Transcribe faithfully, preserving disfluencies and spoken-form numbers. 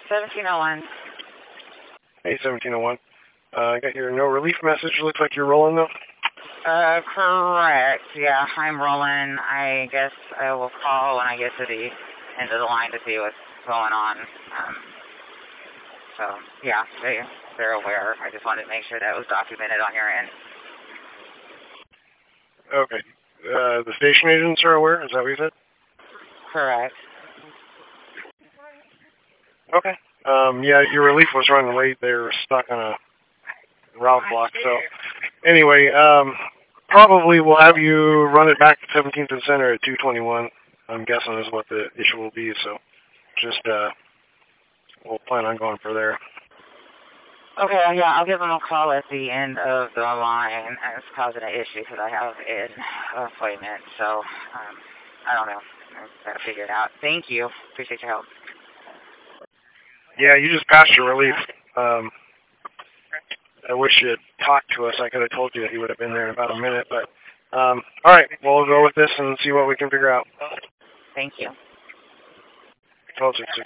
seventeen oh one. Hey, seventeen oh one. Uh, I got your no relief message. Looks like you're rolling, though. Uh, correct. Yeah, I'm rolling. I guess I will call when I get to the end of the line to see what's going on. Um, so, yeah, they, they're aware. I just wanted to make sure that was documented on your end. Okay. Uh, the station agents are aware? Is that what you said? Correct. Okay. Um, yeah, your relief was running late. They were stuck on a route block. So, anyway, um, probably we'll have you run it back to seventeenth and Center at two twenty-one. I'm guessing is what the issue will be. So, just uh, we'll plan on going for there. Okay, yeah, I'll give them a call at the end of the line. It's causing an issue because I have an appointment. So, um, I don't know. I've got to figure it out. Thank you. Appreciate your help. Yeah, you just passed your relief. Um, I wish you had talked to us. I could have told you that you would have been there in about a minute. But, um, all right, we'll go with this and see what we can figure out. Thank you. twelve six six.